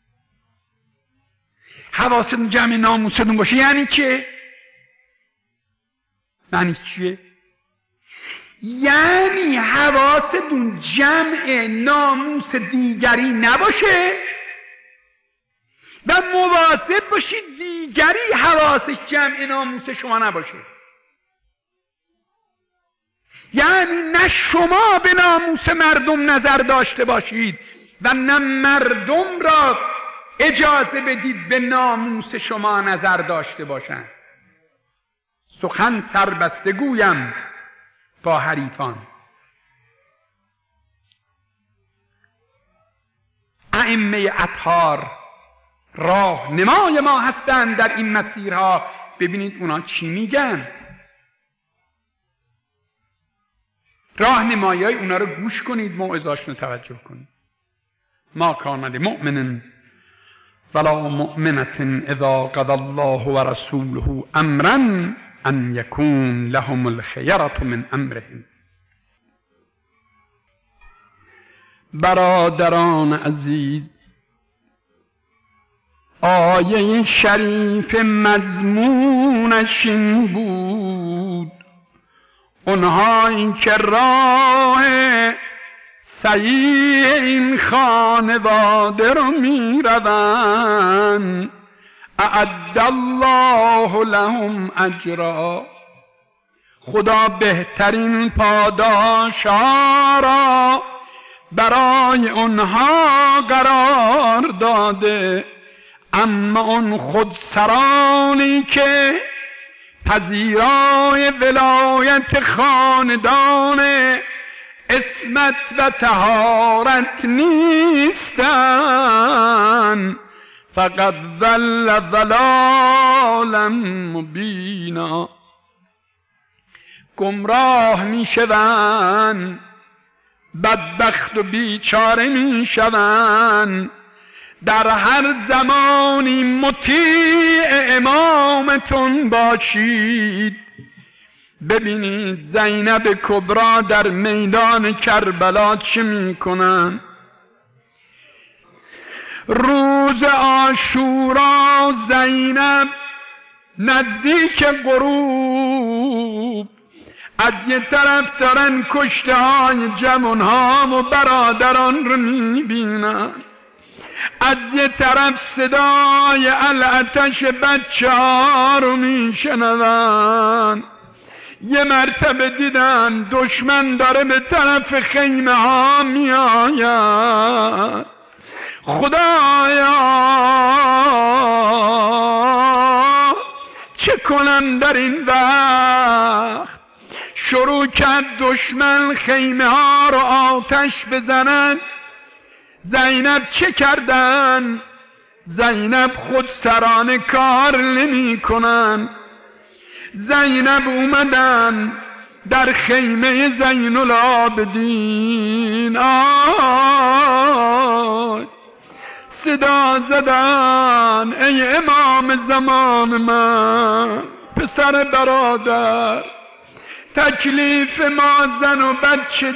حواستون جمع ناموستون باشه یعنی چه؟ معنی چیه؟ یعنی حواستون جمع ناموس دیگری نباشه و مواظب باشید دیگری حواسش جمع ناموس شما نباشه. یعنی نه شما به ناموس مردم نظر داشته باشید و نه مردم را اجازه بدید به ناموس شما نظر داشته باشند. سخن سربسته گویم با حریفان. ائمه اطهار راه نمای ما هستند در این مسیرها. ببینید اونا چی میگن. راه نمایای اونا رو گوش کنید، موعظه‌اشون رو توجه کنید. ما کان لمؤمن ولا مؤمنة اذا قضى الله ورسوله امرا ان یکون لهم الخیرة من امرهم. برادران عزیز، آیه شریف مضمونش این بود: اونهایی که راه صحیح این خانواده رو می روند اعد الله لهم اجرا، خدا بهترین پاداشا را برای اونها قرار داده. اما اون خودسرانی که پذیرای ولایت خاندان عصمت و طهارت نیستن فقط ضل ضلالا مبینا، گمراه می شوند، بدبخت و بیچاره می شوند. در هر زمانی مطیع امامتون باشید. ببینید زینب کبرا در میدان کربلا چه می کنن؟ روز عاشورا زینب نزدیک غروب از یه طرف دارن کشته های جوانها و برادران رو می بینن، از یه طرف صدای العطش بچه ها رو می شنون. یه مرتبه دیدن دشمن داره به طرف خیمه ها می آید. خدایا چه کنم در این وقت؟ شروع کرد دشمن خیمه ها رو آتش بزنن. زینب چه کردن؟ زینب خود سرانه کار نمی کنن. زینب اومدن در خیمه زین العابدین، آی صدا زدن ای امام زمان من، پسر برادر تکلیف ما زن و بچه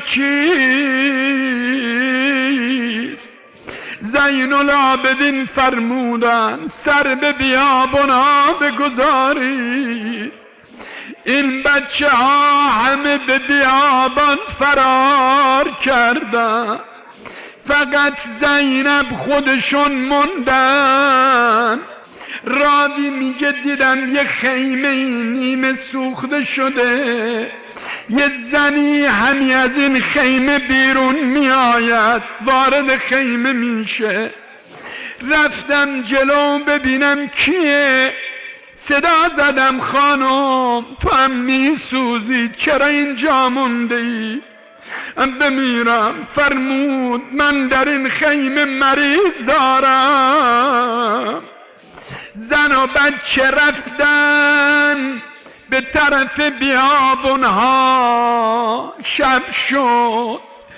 چیست؟ زین العابدین فرمودن سر به بیابانها بگذارید. این بچه ها همه به بیابان فرار کردن، فقط زینب خودشون موندن. راوی میگه دیدم یه خیمه نیمه سوخته شده، یه زنی همی از این خیمه بیرون میآید، وارد خیمه میشه. رفتم جلو ببینم کیه، صدا زدم خانم تو هم میسوزی، چرا اینجا مونده ای؟ بمیرم. فرمود من در این خیمه مریض دارم. زن و بچه رفتن به طرف بیابونها، شب شد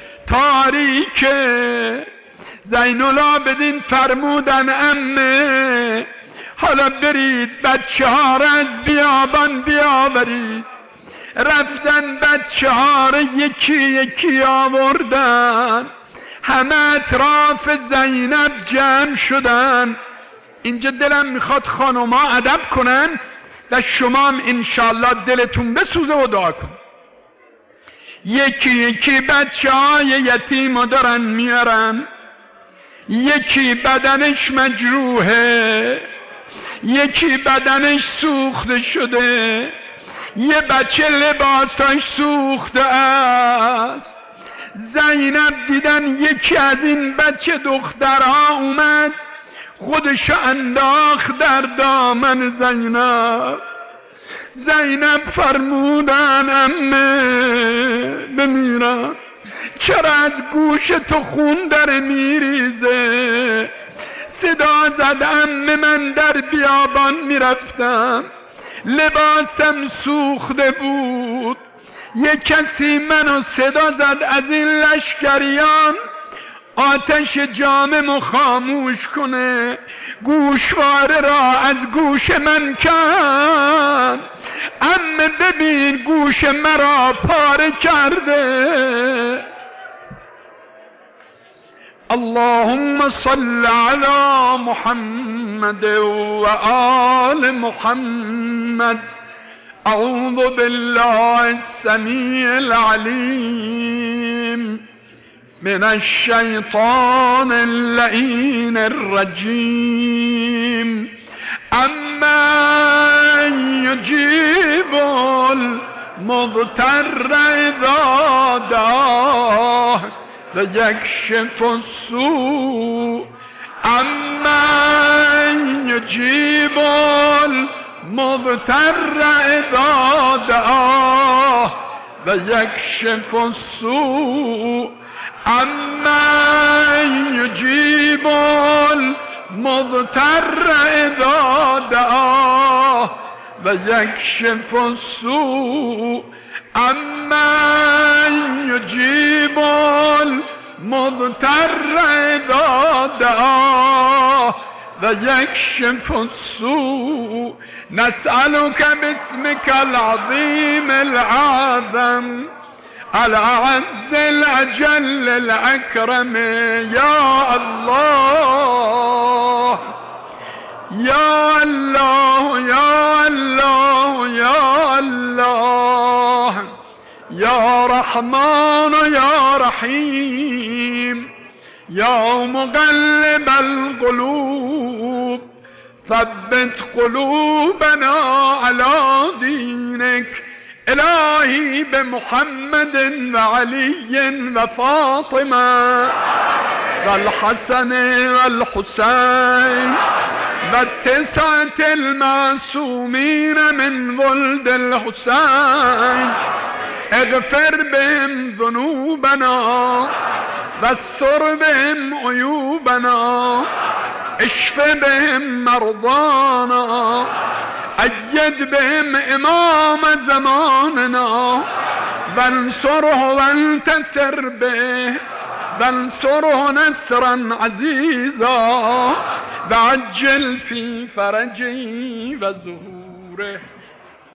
تاریکه. زین العابدین فرمودن عمه حالا برید بچه ها را از بیابان بیاورید. رفتن بچه ها را یکی یکی آوردن، همه اطراف زینب جمع شدن. اینجا دلم میخواد خانوما ادب کنن و شما هم انشالله دلتون بسوزه و دعا کن. یکی یکی بچه های یتیم دارن میارن، یکی بدنش مجروحه، یکی بدنش سوخته شده، یه بچه لباسش سوخته است. زینب دیدن یکی از این بچه دخترها اومد خودش انداخت در دامن زینب. زینب فرمودن عمه بمیرم، چرا از گوش تو خون در میریزه؟ صدا زد عمه من در بیابان میرفتم، لباسم سوخته بود، یک کسی منو صدا زد از این لشکریان آتش جامم خاموش کنه، گوشواره را از گوش من کن. عمه ببین گوش مرا پاره کرده. اللهم صل على محمد وآل محمد. أعوذ بالله السميع العليم من الشيطان اللعين الرجيم. أمن يجيب المضطر إذا دعاه ويكشف السوء. أمن يجيب المضطر إذا دعاه ويكشف السوء. أمن يجيب المضطر إذا دعاه ويكشف السوء. أمن يجيب المضطر إذا دعاه ويكشف السوء. نسألك باسمك العظيم العظم الأعز الأجل الأكرم يا الله يا الله يا الله يا الله يا رحمن يا رحيم يا مقلب القلوب ثبت قلوبنا على دينك. إلهي بمحمد وعلي وفاطمة والحسن والحسين والتسعة المعصومين من ولد الحسين. اغفر بهم ذنوبنا واستر بهم عيوبنا. اشف بهم مرضانا. أيد بهم إمام زماننا وانصره وانتصر به وانصره نصرا عزيزا وعجل في فرجه وظهوره.